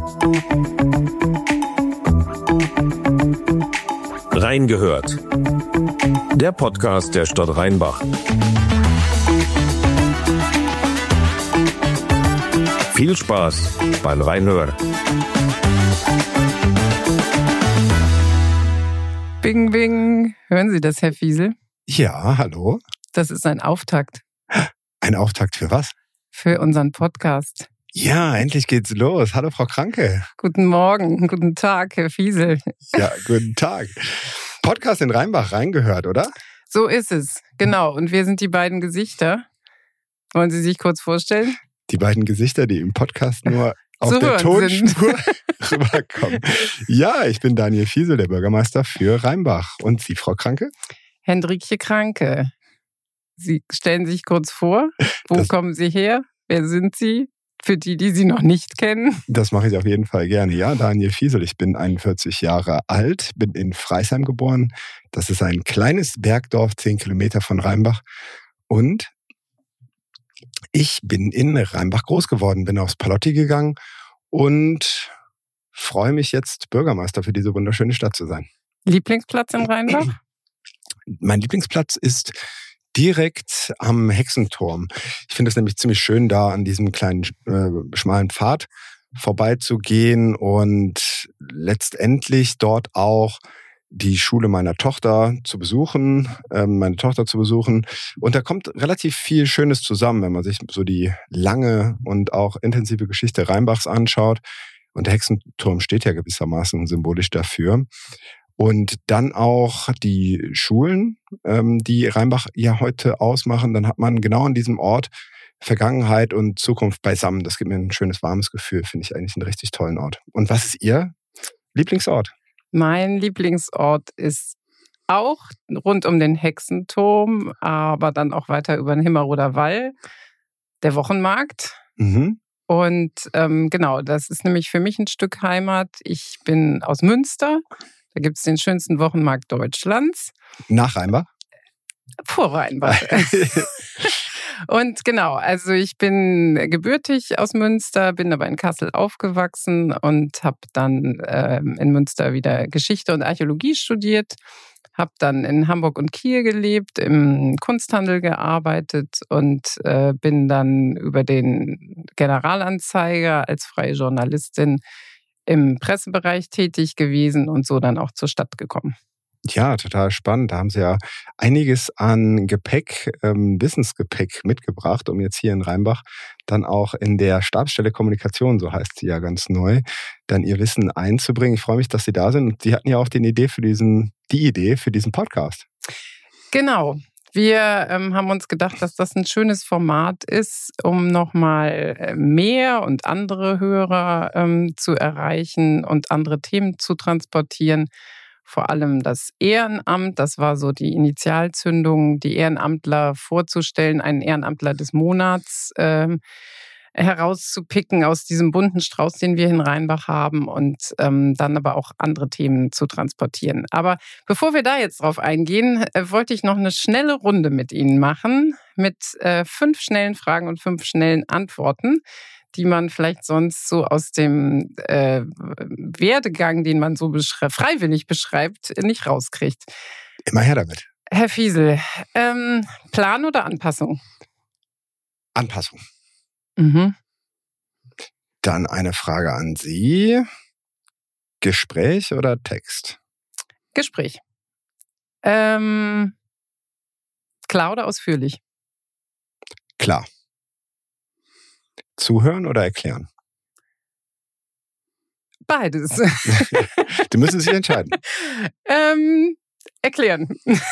Reingehört. Der Podcast der Stadt Rheinbach. Viel Spaß beim Reinhören. Bing, bing. Hören Sie das, Herr Fiesel? Ja, hallo. Das ist ein Auftakt. Ein Auftakt für was? Für unseren Podcast. Ja, endlich geht's los. Hallo, Frau Kranke. Guten Morgen, guten Tag, Herr Fiesel. Ja, guten Tag. Podcast in Rheinbach reingehört, oder? So ist es, genau. Und wir sind die beiden Gesichter. Wollen Sie sich kurz vorstellen? Die beiden Gesichter, die im Podcast nur auf so der Tonspur rüberkommen. Ja, ich bin Daniel Fiesel, der Bürgermeister für Rheinbach. Und Sie, Frau Kranke? Hendrikje Kranke. Sie stellen sich kurz vor. Wo kommen Sie her? Wer sind Sie? Für die, die Sie noch nicht kennen. Das mache ich auf jeden Fall gerne. Ja, Daniel Fiesel, ich bin 41 Jahre alt, bin in Freisheim geboren. Das ist ein kleines Bergdorf, 10 Kilometer von Rheinbach. Und ich bin in Rheinbach groß geworden, bin aufs Palotti gegangen und freue mich jetzt, Bürgermeister für diese wunderschöne Stadt zu sein. Lieblingsplatz in Rheinbach? Mein Lieblingsplatz ist direkt am Hexenturm. Ich finde es nämlich ziemlich schön, da an diesem kleinen, schmalen Pfad vorbeizugehen und letztendlich dort auch die Schule meiner Tochter zu besuchen, Und da kommt relativ viel Schönes zusammen, wenn man sich so die lange und auch intensive Geschichte Rheinbachs anschaut. Und der Hexenturm steht ja gewissermaßen symbolisch dafür. Und dann auch die Schulen, die Rheinbach ja heute ausmachen. Dann hat man genau an diesem Ort Vergangenheit und Zukunft beisammen. Das gibt mir ein schönes, warmes Gefühl. Finde ich eigentlich einen richtig tollen Ort. Und was ist Ihr Lieblingsort? Mein Lieblingsort ist auch rund um den Hexenturm, aber dann auch weiter über den Himmerroder Wall, der Wochenmarkt. Mhm. Und genau, das ist nämlich für mich ein Stück Heimat. Ich bin aus Münster. Da gibt es den schönsten Wochenmarkt Deutschlands. Nach Rheinbach? Vor Rheinbach. Und genau, also ich bin gebürtig aus Münster, bin aber in Kassel aufgewachsen und habe dann in Münster wieder Geschichte und Archäologie studiert, habe dann in Hamburg und Kiel gelebt, im Kunsthandel gearbeitet und bin dann über den Generalanzeiger als freie Journalistin im Pressebereich tätig gewesen und so dann auch zur Stadt gekommen. Ja, total spannend. Da haben Sie ja einiges an Gepäck, Wissensgepäck mitgebracht, um jetzt hier in Rheinbach dann auch in der Stabsstelle Kommunikation, so heißt sie ja ganz neu, dann Ihr Wissen einzubringen. Ich freue mich, dass Sie da sind. Und Sie hatten ja auch die Idee für diesen Podcast. Genau. Wir haben uns gedacht, dass das ein schönes Format ist, um nochmal mehr und andere Hörer zu erreichen und andere Themen zu transportieren. Vor allem das Ehrenamt, das war so die Initialzündung, die Ehrenamtler vorzustellen, einen Ehrenamtler des Monats herauszupicken aus diesem bunten Strauß, den wir in Rheinbach haben und dann aber auch andere Themen zu transportieren. Aber bevor wir da jetzt drauf eingehen, wollte ich noch eine schnelle Runde mit Ihnen machen mit 5 schnellen Fragen und 5 schnellen Antworten, die man vielleicht sonst so aus dem Werdegang, den man so freiwillig beschreibt, nicht rauskriegt. Immer her damit. Herr Fiesel, Plan oder Anpassung? Anpassung. Mhm. Dann eine Frage an Sie. Gespräch oder Text? Gespräch. Klar oder ausführlich? Klar. Zuhören oder erklären? Beides. Du müsstest sich entscheiden. Erklären.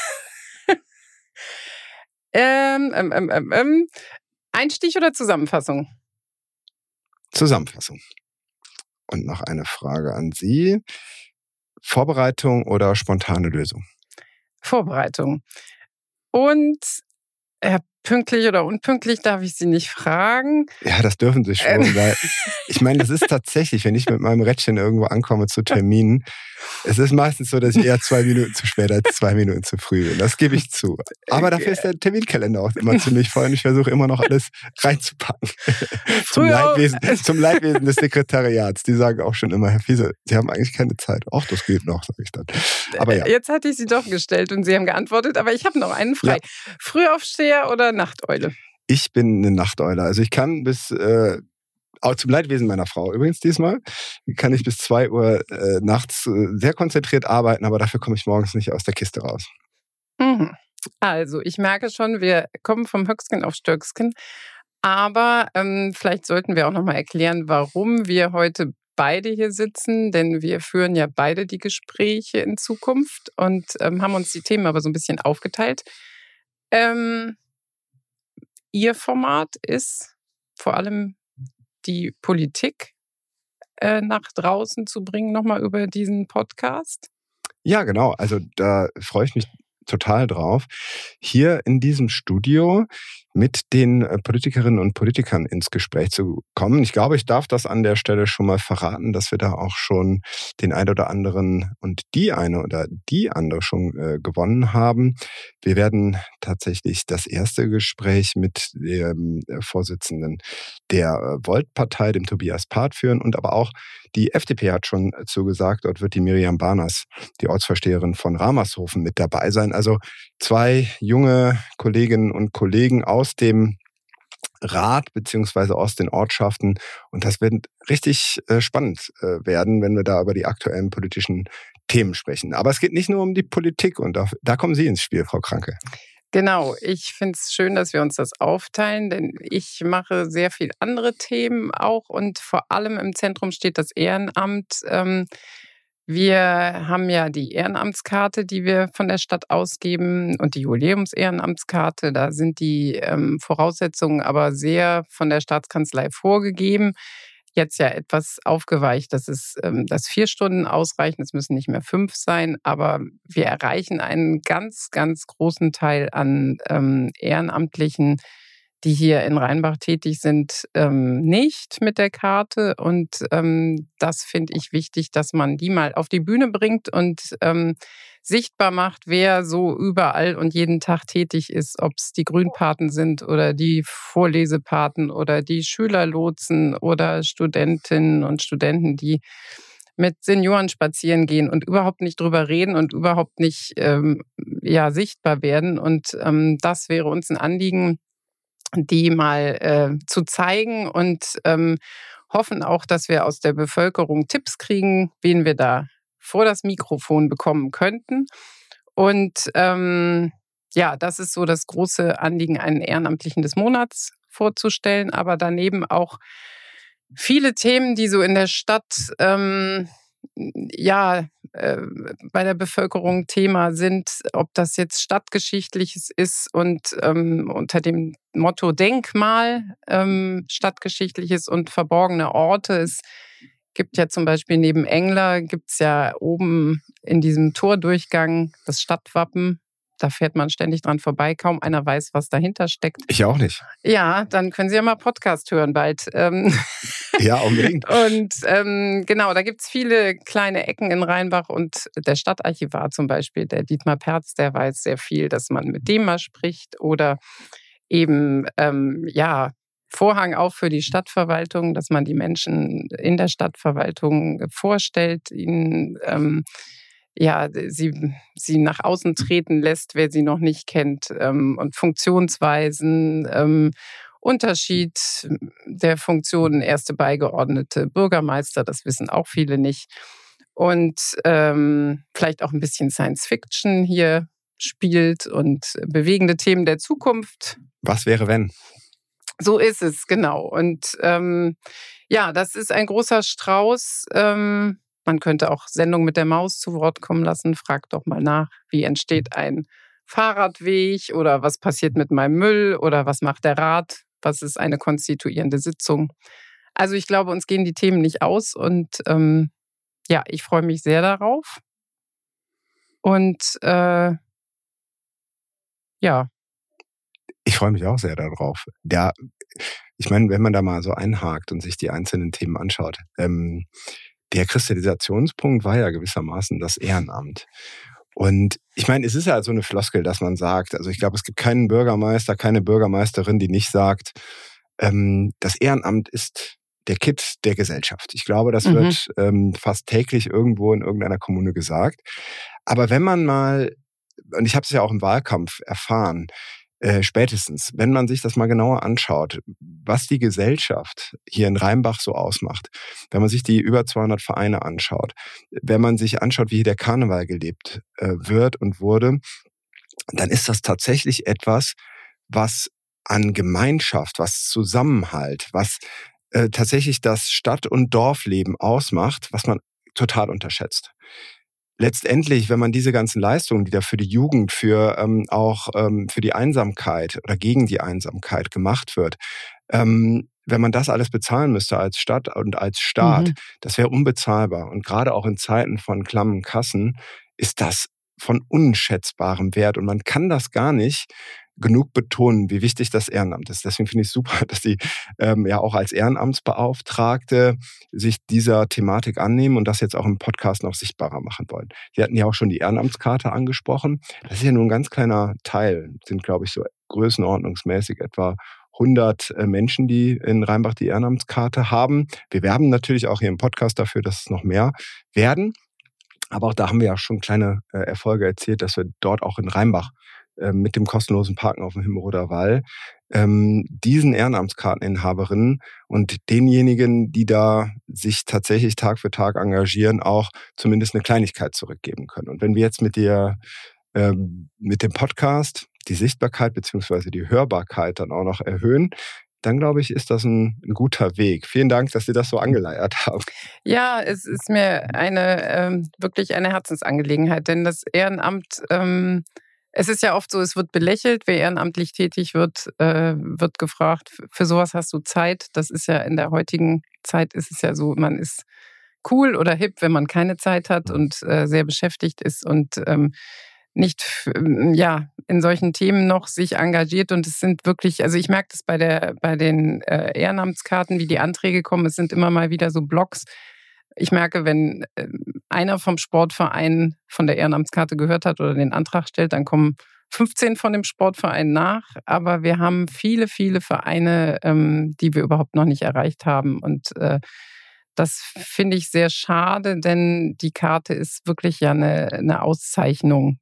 Einstich oder Zusammenfassung? Zusammenfassung. Und noch eine Frage an Sie. Vorbereitung oder spontane Lösung? Vorbereitung. Und Herr Pünktlich oder unpünktlich darf ich Sie nicht fragen. Ja, das dürfen Sie schon, weil ich meine, das ist tatsächlich, wenn ich mit meinem Rädchen irgendwo ankomme zu Terminen, es ist meistens so, dass ich eher 2 Minuten zu spät als 2 Minuten zu früh bin. Das gebe ich zu. Aber dafür ist der Terminkalender auch immer ziemlich voll und ich versuche immer noch alles reinzupacken. Zum Leidwesen des Sekretariats. Die sagen auch schon immer, Herr Fiese, Sie haben eigentlich keine Zeit. Ach, das geht noch, sage ich dann. Aber ja. Jetzt hatte ich Sie doch gestellt und Sie haben geantwortet, aber ich habe noch einen frei. Ja. Frühaufsteher oder Nachteule? Ich bin eine Nachteule. Also ich kann bis, auch zum Leidwesen meiner Frau übrigens diesmal, kann ich bis 2 Uhr nachts sehr konzentriert arbeiten, aber dafür komme ich morgens nicht aus der Kiste raus. Mhm. Also ich merke schon, wir kommen vom Höcksken auf Stöcksken, aber vielleicht sollten wir auch nochmal erklären, warum wir heute beide hier sitzen, denn wir führen ja beide die Gespräche in Zukunft und haben uns die Themen aber so ein bisschen aufgeteilt. Ihr Format ist vor allem die Politik nach draußen zu bringen, nochmal über diesen Podcast. Ja, genau. Also da freue ich mich total drauf, hier in diesem Studio mit den Politikerinnen und Politikern ins Gespräch zu kommen. Ich glaube, ich darf das an der Stelle schon mal verraten, dass wir da auch schon den einen oder anderen und die eine oder die andere schon gewonnen haben. Wir werden tatsächlich das erste Gespräch mit dem Vorsitzenden der Volt-Partei, dem Tobias Part, führen und aber auch die FDP hat schon zugesagt, dort wird die Miriam Barners, die Ortsvorsteherin von Ramershofen, mit dabei sein. Also 2 junge Kolleginnen und Kollegen aus dem Rat beziehungsweise aus den Ortschaften. Und das wird richtig spannend werden, wenn wir da über die aktuellen politischen Themen sprechen. Aber es geht nicht nur um die Politik und da kommen Sie ins Spiel, Frau Kranke. Genau, ich finde es schön, dass wir uns das aufteilen, denn ich mache sehr viel andere Themen auch und vor allem im Zentrum steht das Ehrenamt. Wir haben ja die Ehrenamtskarte, die wir von der Stadt ausgeben und die Jubiläums-Ehrenamtskarte. Da sind die Voraussetzungen aber sehr von der Staatskanzlei vorgegeben. Jetzt ja etwas aufgeweicht, dass 4 Stunden ausreichen. Es müssen nicht mehr 5 sein, aber wir erreichen einen ganz, ganz großen Teil an Ehrenamtlichen, die hier in Rheinbach tätig sind, nicht mit der Karte. Und das finde ich wichtig, dass man die mal auf die Bühne bringt und sichtbar macht, wer so überall und jeden Tag tätig ist, ob es die Grünpaten sind oder die Vorlesepaten oder die Schülerlotsen oder Studentinnen und Studenten, die mit Senioren spazieren gehen und überhaupt nicht drüber reden und überhaupt nicht sichtbar werden. Und das wäre uns ein Anliegen, die mal zu zeigen und hoffen auch, dass wir aus der Bevölkerung Tipps kriegen, wen wir da vor das Mikrofon bekommen könnten. Und das ist so das große Anliegen, einen Ehrenamtlichen des Monats vorzustellen, aber daneben auch viele Themen, die so in der Stadt bei der Bevölkerung Thema sind, ob das jetzt Stadtgeschichtliches ist und unter dem Motto Denkmal Stadtgeschichtliches und verborgene Orte. Es gibt ja zum Beispiel neben Engler, gibt's ja oben in diesem Tordurchgang das Stadtwappen. Da fährt man ständig dran vorbei. Kaum einer weiß, was dahinter steckt. Ich auch nicht. Ja, dann können Sie ja mal Podcast hören bald. Ja, unbedingt. Und genau, da gibt's viele kleine Ecken in Rheinbach und der Stadtarchivar zum Beispiel, der Dietmar Perz, der weiß sehr viel, dass man mit dem mal spricht oder eben, Vorhang auf für die Stadtverwaltung, dass man die Menschen in der Stadtverwaltung vorstellt, ihnen sie nach außen treten lässt, wer sie noch nicht kennt, und Funktionsweisen, Unterschied der Funktionen erste Beigeordnete, Bürgermeister, das wissen auch viele nicht. Und vielleicht auch ein bisschen Science Fiction hier spielt und bewegende Themen der Zukunft. Was wäre, wenn? So ist es, genau. Und das ist ein großer Strauß. Man könnte auch Sendung mit der Maus zu Wort kommen lassen. Fragt doch mal nach, wie entsteht ein Fahrradweg oder was passiert mit meinem Müll oder was macht der Rat? Was ist eine konstituierende Sitzung? Also ich glaube, uns gehen die Themen nicht aus und ich freue mich sehr darauf. Und Ich freue mich auch sehr darauf. Ich meine, wenn man da mal so einhakt und sich die einzelnen Themen anschaut, der Kristallisationspunkt war ja gewissermaßen das Ehrenamt. Und ich meine, es ist ja so eine Floskel, dass man sagt, also ich glaube, es gibt keinen Bürgermeister, keine Bürgermeisterin, die nicht sagt, das Ehrenamt ist der Kitt der Gesellschaft. Ich glaube, das wird fast täglich irgendwo in irgendeiner Kommune gesagt. Aber wenn man mal, und ich habe es ja auch im Wahlkampf erfahren, spätestens, wenn man sich das mal genauer anschaut, was die Gesellschaft hier in Rheinbach so ausmacht, wenn man sich die über 200 Vereine anschaut, wenn man sich anschaut, wie hier der Karneval gelebt wird und wurde, dann ist das tatsächlich etwas, was an Gemeinschaft, was Zusammenhalt, was tatsächlich das Stadt- und Dorfleben ausmacht, was man total unterschätzt. Letztendlich, wenn man diese ganzen Leistungen, die da für die Jugend, für für die Einsamkeit oder gegen die Einsamkeit gemacht wird, wenn man das alles bezahlen müsste als Stadt und als Staat, das wäre unbezahlbar. Und gerade auch in Zeiten von klammen Kassen ist das von unschätzbarem Wert. Und man kann das gar nicht genug betonen, wie wichtig das Ehrenamt ist. Deswegen finde ich super, dass Sie ja auch als Ehrenamtsbeauftragte sich dieser Thematik annehmen und das jetzt auch im Podcast noch sichtbarer machen wollen. Sie hatten ja auch schon die Ehrenamtskarte angesprochen. Das ist ja nur ein ganz kleiner Teil. Das sind, glaube ich, so größenordnungsmäßig etwa 100 Menschen, die in Rheinbach die Ehrenamtskarte haben. Wir werben natürlich auch hier im Podcast dafür, dass es noch mehr werden. Aber auch da haben wir ja schon kleine Erfolge erzielt, dass wir dort auch in Rheinbach mit dem kostenlosen Parken auf dem Himmelroder Wall diesen Ehrenamtskarteninhaberinnen und denjenigen, die da sich tatsächlich Tag für Tag engagieren, auch zumindest eine Kleinigkeit zurückgeben können. Und wenn wir jetzt mit dem Podcast die Sichtbarkeit bzw. die Hörbarkeit dann auch noch erhöhen, dann glaube ich, ist das ein guter Weg. Vielen Dank, dass Sie das so angeleiert haben. Ja, es ist mir wirklich eine Herzensangelegenheit, denn das Ehrenamt, es ist ja oft so, es wird belächelt, wer ehrenamtlich tätig wird, wird gefragt, für sowas hast du Zeit. Das ist ja in der heutigen Zeit, ist es ja so, man ist cool oder hip, wenn man keine Zeit hat und sehr beschäftigt ist und nicht in solchen Themen noch sich engagiert. Und es sind wirklich, also ich merke das bei den Ehrenamtskarten, wie die Anträge kommen, es sind immer mal wieder so Blogs. Ich merke, wenn einer vom Sportverein von der Ehrenamtskarte gehört hat oder den Antrag stellt, dann kommen 15 von dem Sportverein nach. Aber wir haben viele, viele Vereine, die wir überhaupt noch nicht erreicht haben. Und das finde ich sehr schade, denn die Karte ist wirklich ja eine Auszeichnung.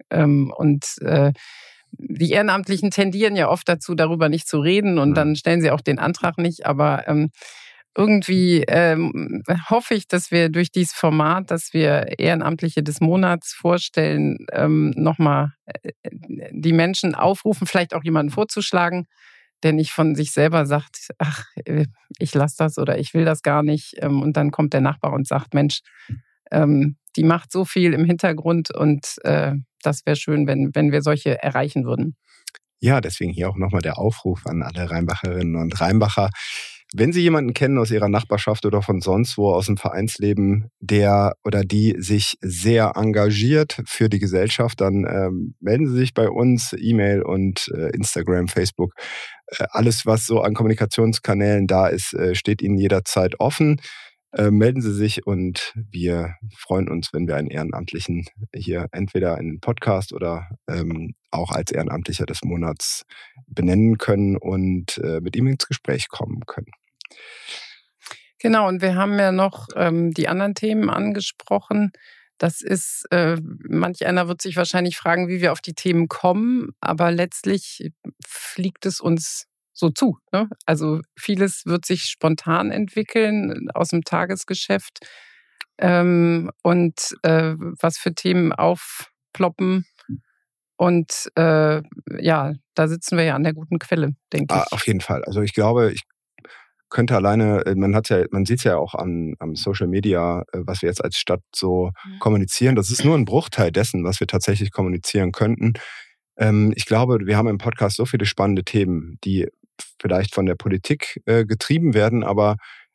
Die Ehrenamtlichen tendieren ja oft dazu, darüber nicht zu reden und dann stellen sie auch den Antrag nicht. Aber irgendwie hoffe ich, dass wir durch dieses Format, dass wir Ehrenamtliche des Monats vorstellen, nochmal die Menschen aufrufen, vielleicht auch jemanden vorzuschlagen, der nicht von sich selber sagt, ach, ich lasse das oder ich will das gar nicht. Und dann kommt der Nachbar und sagt, Mensch, die macht so viel im Hintergrund und das wäre schön, wenn wir solche erreichen würden. Ja, deswegen hier auch nochmal der Aufruf an alle Rheinbacherinnen und Rheinbacher. Wenn Sie jemanden kennen aus Ihrer Nachbarschaft oder von sonst wo aus dem Vereinsleben, der oder die sich sehr engagiert für die Gesellschaft, dann melden Sie sich bei uns, E-Mail und Instagram, Facebook. Alles, was so an Kommunikationskanälen da ist, steht Ihnen jederzeit offen. Melden Sie sich und wir freuen uns, wenn wir einen Ehrenamtlichen hier entweder in den Podcast oder auch als Ehrenamtlicher des Monats benennen können und mit ihm ins Gespräch kommen können. Genau, und wir haben ja noch die anderen Themen angesprochen. Das ist, manch einer wird sich wahrscheinlich fragen, wie wir auf die Themen kommen, aber letztlich fliegt es uns so zu. Ne? Also vieles wird sich spontan entwickeln aus dem Tagesgeschäft und was für Themen aufploppen. Und da sitzen wir ja an der guten Quelle, denke ich. Auf jeden Fall. Also ich glaube, ich könnte alleine, man sieht es ja auch am Social Media, was wir jetzt als Stadt so kommunizieren. Das ist nur ein Bruchteil dessen, was wir tatsächlich kommunizieren könnten. Ich glaube, wir haben im Podcast so viele spannende Themen, die vielleicht von der Politik getrieben werden, aber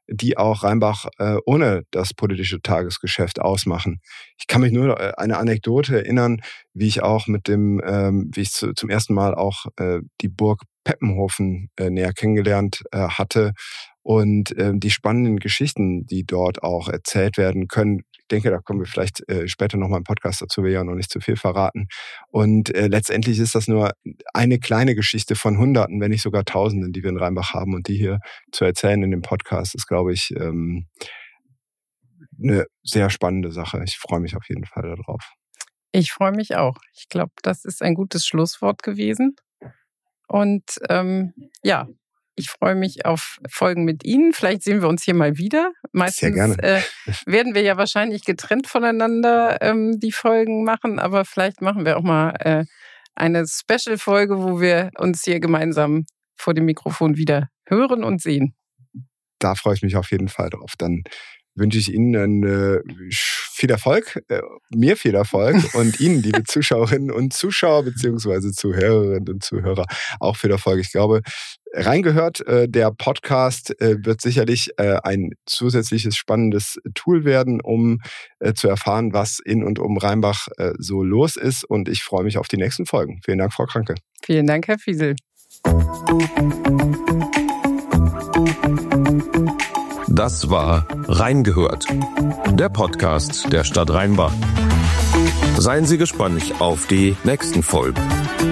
die auch Rheinbach ohne das politische Tagesgeschäft ausmachen. Ich kann mich nur eine Anekdote erinnern, wie ich auch wie ich zum ersten Mal auch die Burg Peppenhofen näher kennengelernt hatte und die spannenden Geschichten, die dort auch erzählt werden können. Ich denke, da kommen wir vielleicht später nochmal im Podcast dazu, will ja noch nicht zu viel verraten. Und letztendlich ist das nur eine kleine Geschichte von Hunderten, wenn nicht sogar Tausenden, die wir in Rheinbach haben. Und die hier zu erzählen in dem Podcast ist, glaube ich, eine sehr spannende Sache. Ich freue mich auf jeden Fall darauf. Ich freue mich auch. Ich glaube, das ist ein gutes Schlusswort gewesen. Und ich freue mich auf Folgen mit Ihnen. Vielleicht sehen wir uns hier mal wieder. Meistens sehr gerne. Werden wir ja wahrscheinlich getrennt voneinander die Folgen machen, aber vielleicht machen wir auch mal eine Special-Folge, wo wir uns hier gemeinsam vor dem Mikrofon wieder hören und sehen. Da freue ich mich auf jeden Fall drauf. Dann wünsche ich Ihnen viel Erfolg, mir viel Erfolg und Ihnen, liebe Zuschauerinnen und Zuschauer beziehungsweise Zuhörerinnen und Zuhörer, auch viel Erfolg. Ich glaube, reingehört, der Podcast wird sicherlich ein zusätzliches spannendes Tool werden, um zu erfahren, was in und um Rheinbach so los ist. Und ich freue mich auf die nächsten Folgen. Vielen Dank, Frau Kranke. Vielen Dank, Herr Fiesel. Das war Reingehört, der Podcast der Stadt Rheinbach. Seien Sie gespannt auf die nächsten Folgen.